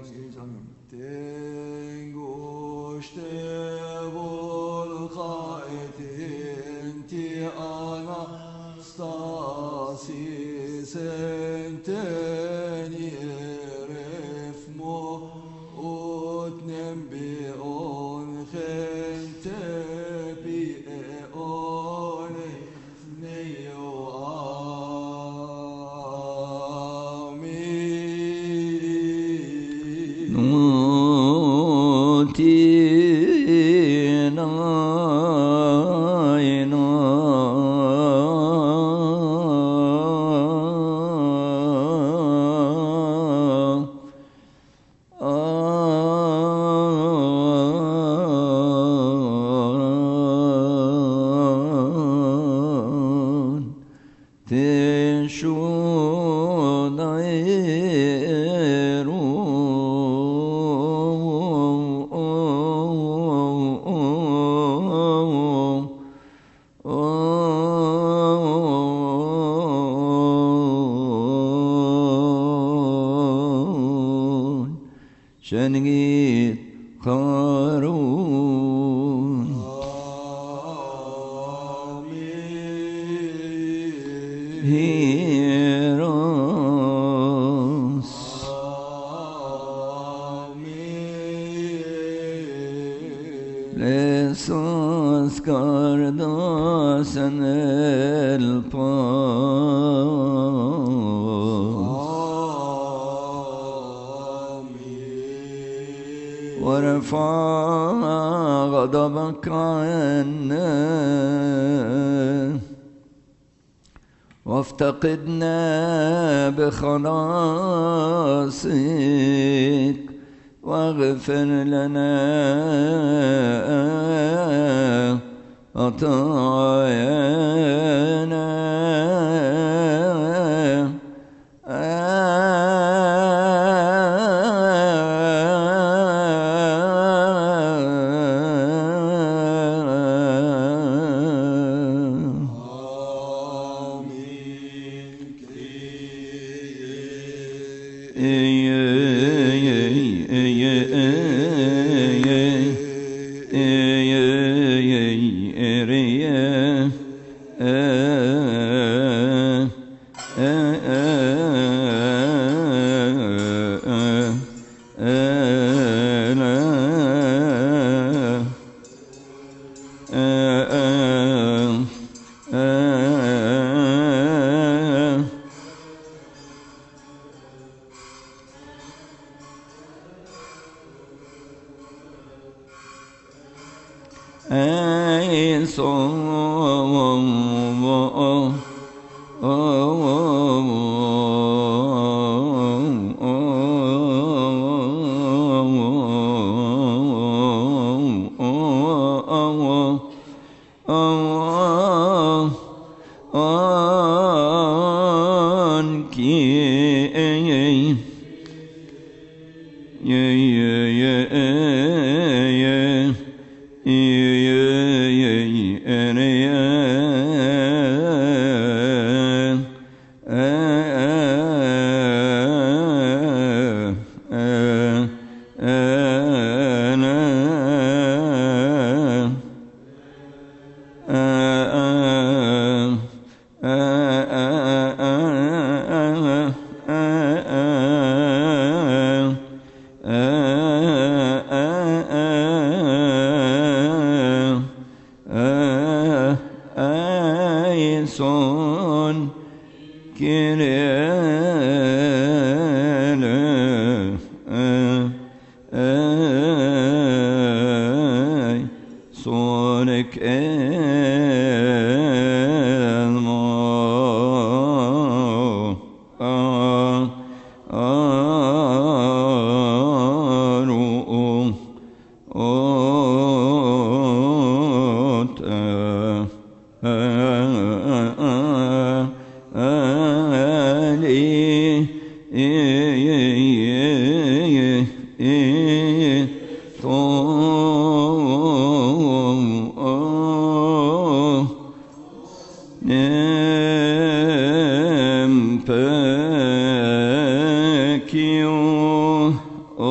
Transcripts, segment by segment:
شنقيت خارون هيروس لسوس كاردوس وارفع غضبك عنا وافتقدنا بخلاصك واغفر لنا خطايانا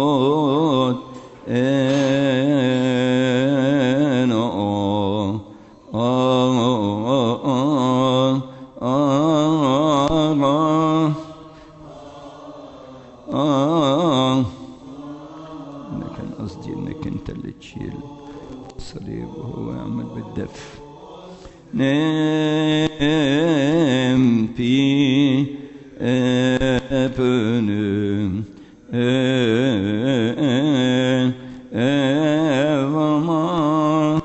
كان قصدي انك انت اللي تشيل الصليب وهو يعمل بالدف. نام في أبنم وما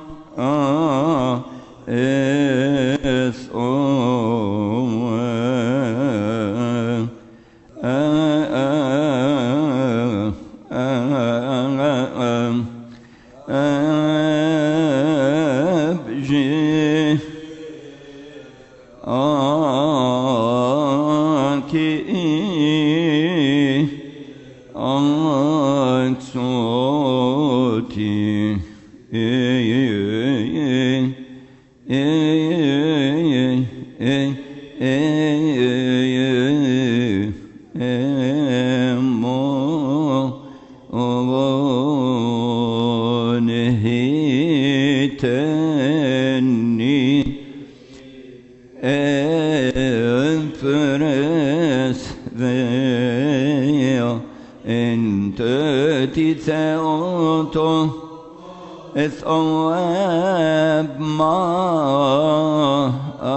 الثواب ما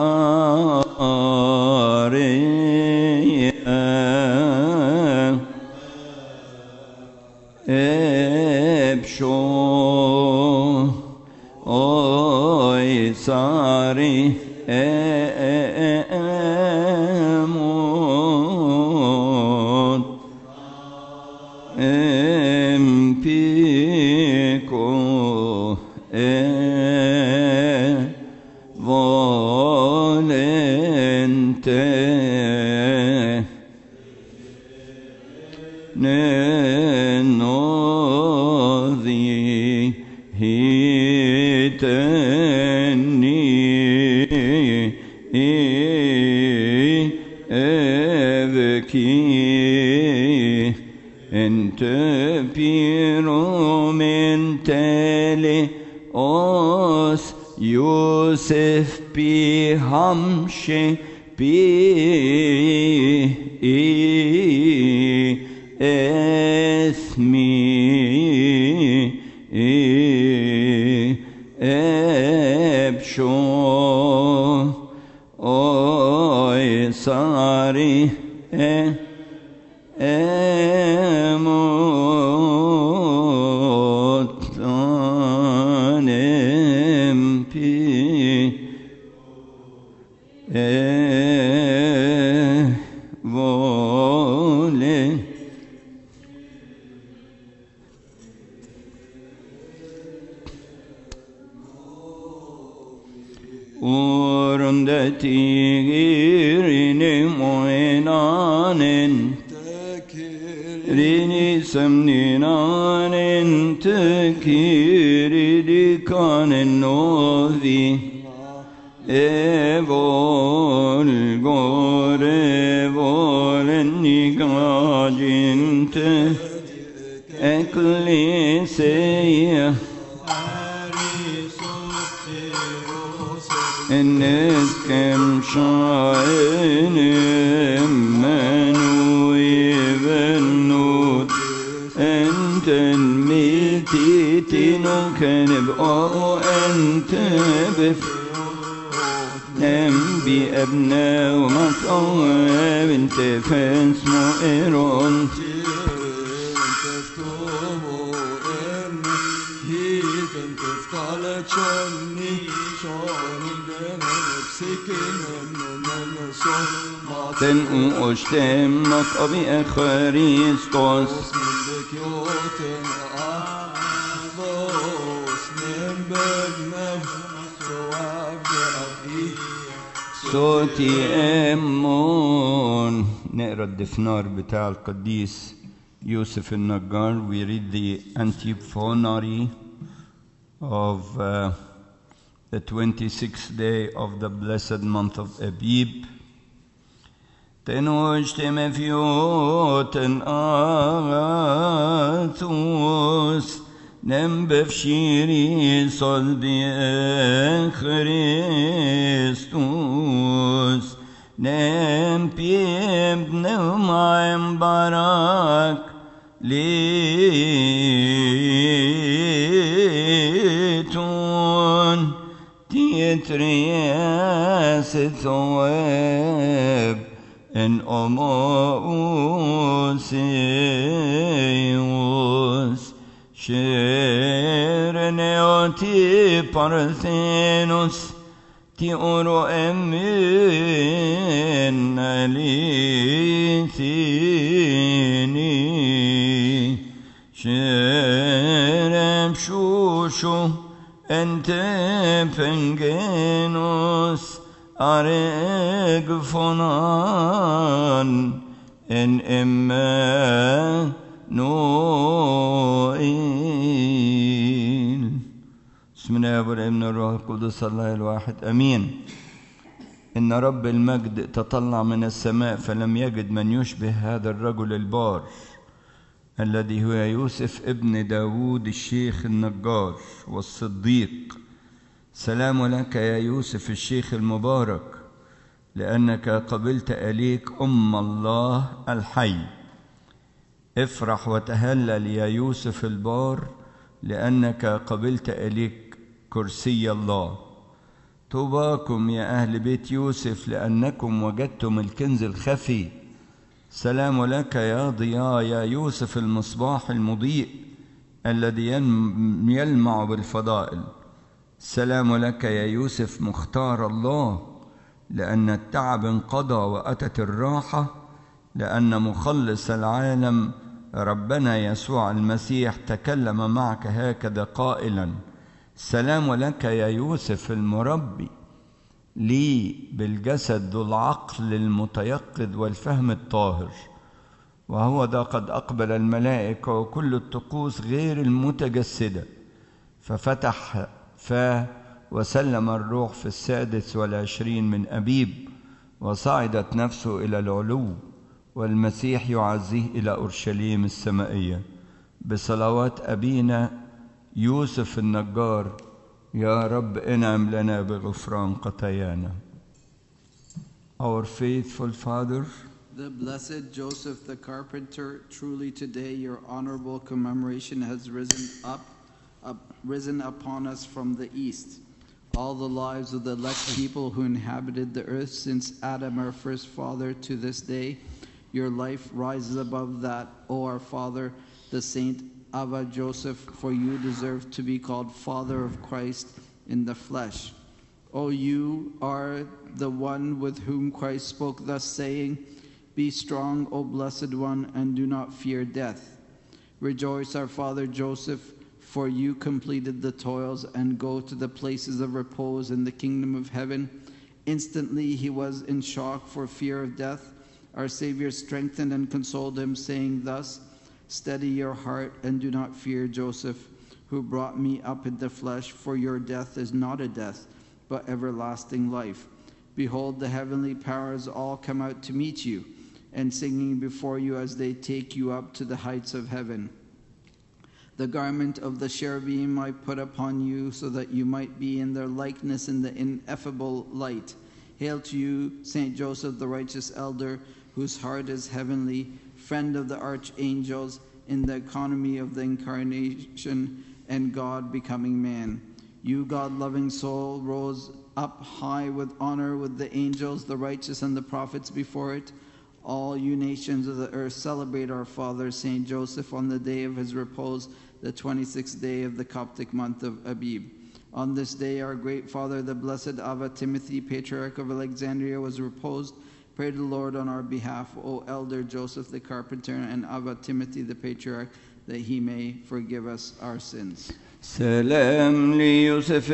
ابشو اوي صاري اموت امبيكو volente nenodi hiteni evki ente piro mentele os Yusuf bi hamşe bi esmi ebşo oy sari Tigrini moinanen rini semninanen tekiri dikanen novi evol gore volen nigajinte ekliseya الناس كم شاين منو يبنوت انت الميتي تنو كان بقو انت بف نبي ابناء ومطواب انت فاسمو ايرون Ten uoshtemnak abi Christos صوتي أمون نقرأ الدفنار بتاع القديس يوسف النجار. We read the antiphonary of the 26th day of the blessed month of Abib. تنوشتم فيوتن آثوس نم بفشيري صلبي خريستوس نم بيبن معم باراك ليتون تيترياس ثواب ان اموسيوس شيرنيوتي بارثينوس تي اورو امين اليثيني شيرم شوشو انت فنجينوس أريق فنان إن إما نوئيل. بسم الله والابن الروح القدس الله الواحد أمين. إن رب المجد تطلع من السماء فلم يجد من يشبه هذا الرجل البار الذي هو يوسف ابن داود الشيخ النجار والصديق. سلام لك يا يوسف الشيخ المبارك، لأنك قبلت إليك أم الله الحي. افرح وتهلل يا يوسف البار، لأنك قبلت إليك كرسي الله. طوباكم يا أهل بيت يوسف، لأنكم وجدتم الكنز الخفي. سلام لك يا ضياء يا يوسف المصباح المضيء الذي يلمع بالفضائل. سلام لك يا يوسف مختار الله، لأن التعب انقضى وأتت الراحة، لأن مخلص العالم ربنا يسوع المسيح تكلم معك هكذا قائلا: سلام لك يا يوسف المربي لي بالجسد ذو العقل المتيقظ والفهم الطاهر. وهو ذا قد أقبل الملائكة وكل الطقوس غير المتجسدة، ففتح وسلم الروح في 26 من أبيب، وصعدت نفسه إلى العلو، والمسيح يعزيه إلى أورشليم السمائية بصلوات أبينا يوسف النجار. يا رب انعم لنا بغفران خطايانا. Our faithful Father, the blessed Joseph the carpenter, truly today your honorable commemoration has risen upon us from the east. All the lives of the elect people who inhabited the earth since Adam our first father to this day, your life rises above that, O our Father, the Saint Abba Joseph, for you deserve to be called Father of Christ in the flesh. O you are the one with whom Christ spoke thus, saying, be strong, O blessed one, and do not fear death. Rejoice, our Father Joseph, for you completed the toils and go to the places of repose in the kingdom of heaven. Instantly he was in shock for fear of death. Our Savior strengthened and consoled him, saying thus, steady your heart and do not fear, Joseph, who brought me up in the flesh, for your death is not a death, but everlasting life. Behold, the heavenly powers all come out to meet you, and singing before you as they take you up to the heights of heaven. The garment of the cherubim I put upon you, so that you might be in their likeness in the ineffable light. Hail to you, Saint Joseph, the righteous elder, whose heart is heavenly, friend of the archangels, in the economy of the incarnation and God becoming man. You, God-loving soul, rose up high with honor with the angels, the righteous, and the prophets before it. All you nations of the earth celebrate our Father, Saint Joseph, on the day of his repose, the 26th day of the Coptic month of Abib. On this day, our great father, the blessed Abba Timothy, Patriarch of Alexandria, was reposed. Pray to the Lord on our behalf, O Elder Joseph the Carpenter and Abba Timothy the Patriarch, that he may forgive us our sins. سلام ليوسف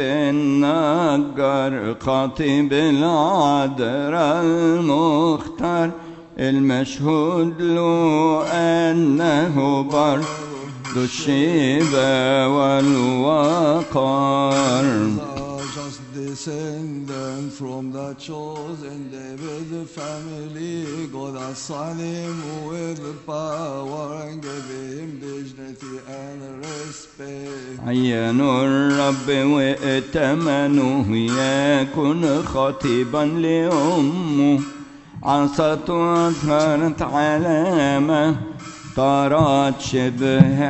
النجار خاطب العذراء المختار المشهود له أنه بر ذو الشيبة والوقار. Just this descendant from the chosen David family. God assigned him with power and gave him dignity and respect. عينوا الرب وائتمنوه يكون خطيبا لأمه. عصته أظهرت علامة طارت شبه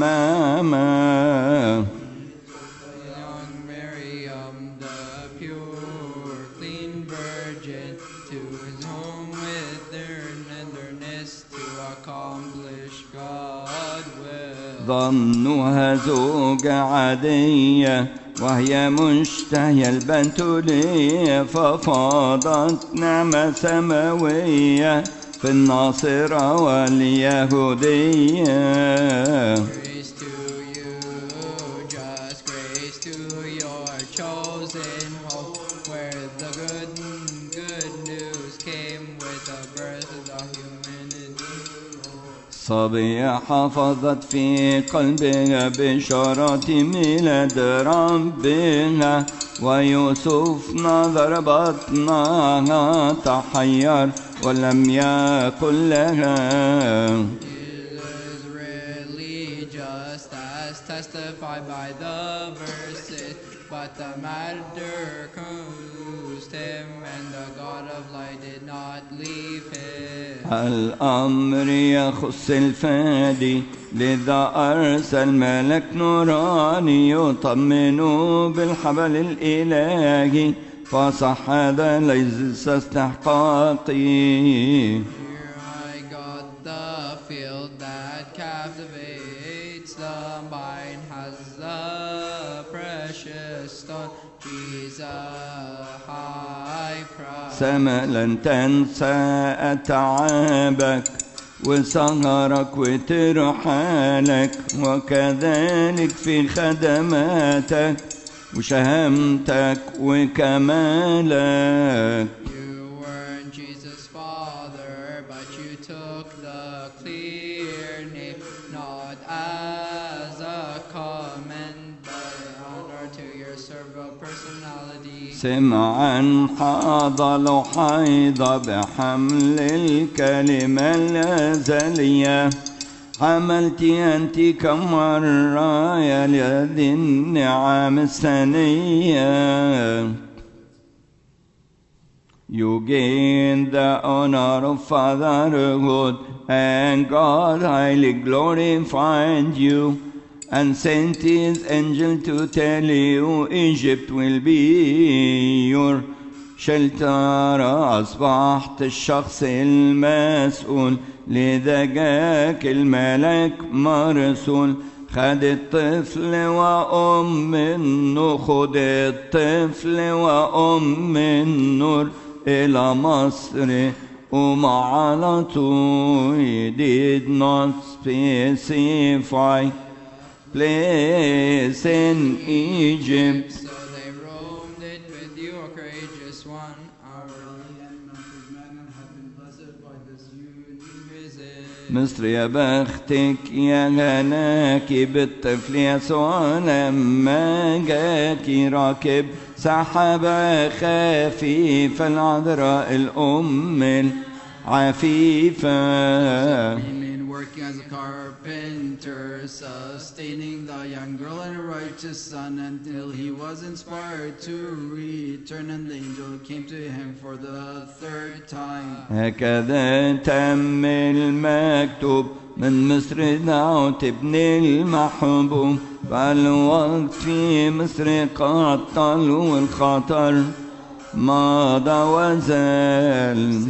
حمامة. Young Miriam, the pure, clean virgin, to his home with their tenderness to accomplish God will. ظنوها زوجة عادية وهي مشتهية البتولية، ففاضت نعمة سماوية في الناصرة واليهودية. Grace to you, just grace to your chosen home, where the good news came with the birth of the humanity. صبية حفظت في قلبها بشارة ميلاد ربها، ويوسف نظر بطنها تحير ولم يقل لها. Jesus really just as testified by the verses, but the matter confused him, and the God of light did not leave him. الأمر يخص الفادي، لذا أرسل ملك نوراني يطمن بالحبل الإلهي، فصح هذا ليس استحقاقي. Here I got the field that captivates the mind, has the precious stone, Jesus high price. سما لن تنسى أتعابك وسهرك وترحالك، وكذلك في خدماتك وشهامتك وكمالك. You weren't Jesus' father, but you took the clear name, not as a comment, but honor to your servant personality. سمعا حاض لحيض بحمل الكلمة الأزلية، حملت أنت كم مرة يا لذي النعم السنية. You gain the honor of fatherhood, and God highly glorified you, and sent his angel to tell you Egypt will be your shelter. أصبحت الشخص المسؤول، لذا جاك الملك مرسول. خد الطفل وأم النور، خد الطفل وأم النور إلى مصر. على طول he did not specify place in Egypt. So they roamed it with you, a courageous one. Our and mounted man have been blessed by this unique visit. مصر يا بختك يا هناكي بالطفل يسوع، لما جاكي راكب سحابة خفيفة العذراء الأم العفيفة. Working as a carpenter, sustaining the young girl and a righteous son, until he was inspired to return, and the angel came to him for the third time. هكذا تم المكتوب، من مصر دعوت ابن المحبوب، فالوقت في مصر قد طال والخطر مضى وزال.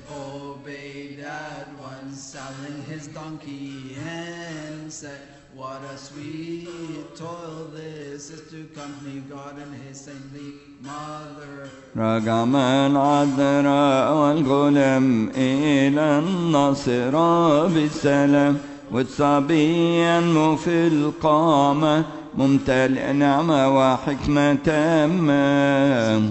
What a sweet toil this is to accompany God and his saintly mother. رجع من عذراء والغلام إلى الناصرة بالسلام، والصبي ينمو في القامة ممتلئ نعمة وحكمة تامة.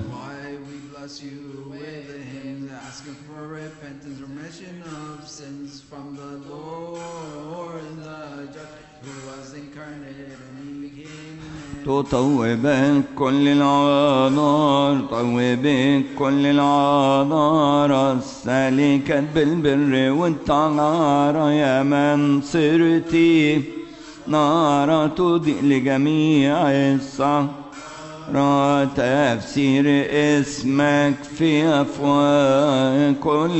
تطوبك كل العذار، طوبك كل العذار السالكة بالبر والطهارة، يا من صرتي نار تضيء لجميع الصحراء، تفسير اسمك في أفواه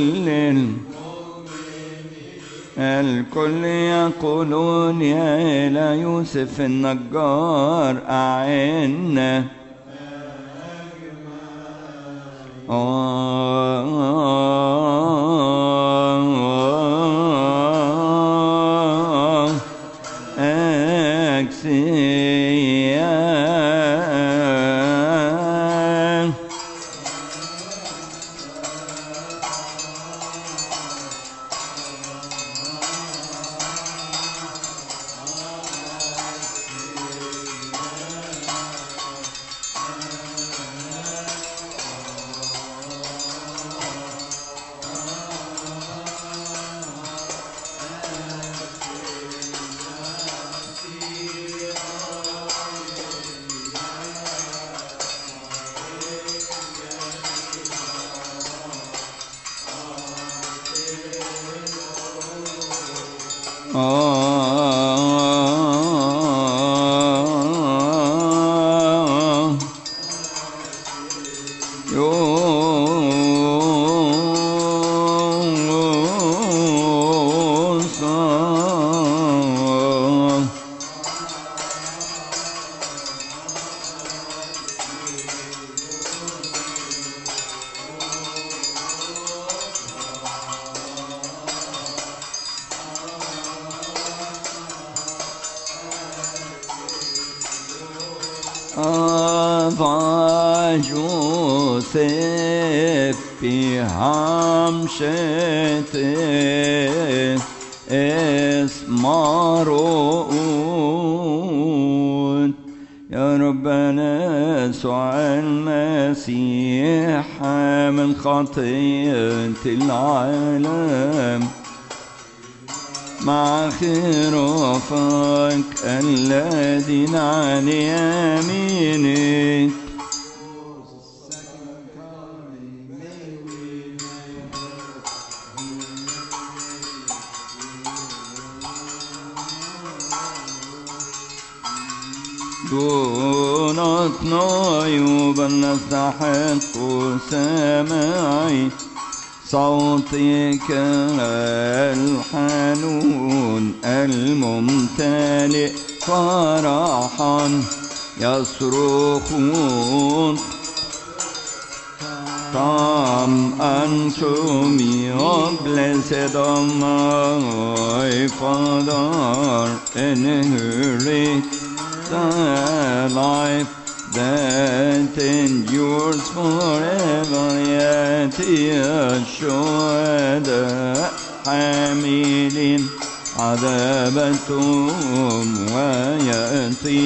الكل يقولون يا إلى يوسف النجار أعنا. يوسف في همشته اسمه رؤون، يا ربنا يسوع المسيح من خطية العالم مع خرافك الذين عن يمينك دونتنا عيوبا نستحق سماعي صوتك الحنون الممتلئ فرحا يصرخون Come unto me, O blessed of my Father, inherit the life that endures forever. Yet الشهداء حاملين عذابتهم ويأتي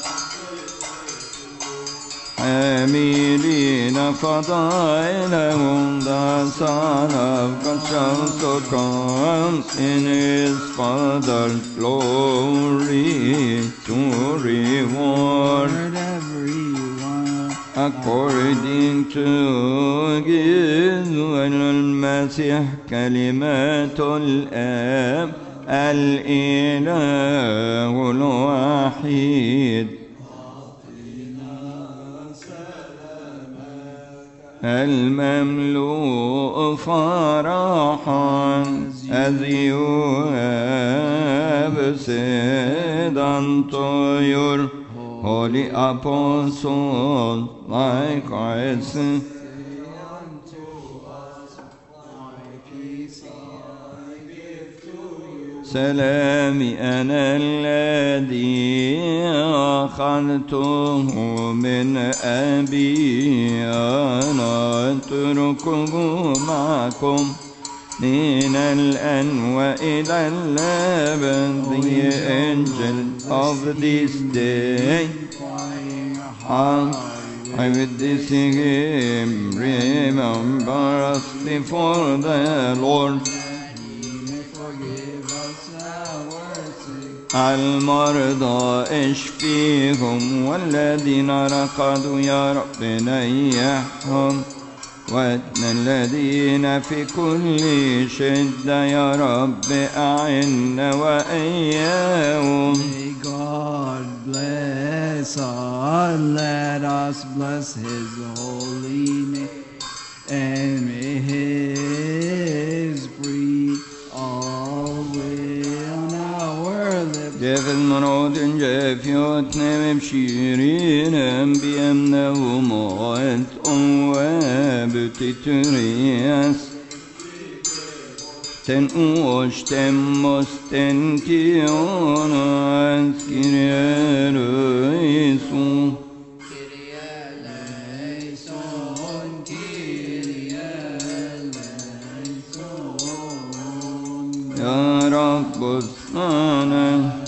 حاملين فضائلهم. The Son of God shall so come in His Father's glory to reward everyone according to His will. المسيح كلمة الآب الإله الوحيد المملوء فرحا as you have said unto your holy apostle, likewise سلامي أنا الذي أخذته من أبي أنا أتركه معكم من الآن وإلى الأبد. The angel of this day I will sing him, remember us before the Lord. المرضى اشفيهم، والذين رقدوا يا رب نيحهم، واتنا الذين في كل شدة يا رب أعنا وإياهم. May God bless us, let us bless His holy name, and may His breathe always on our lips. جاف المنعود جاف يوتنا بشيرين بيمنا وموت وبتترياس تنقوش تموس تنكيون كريالو يسوع يا رب اسمعنا.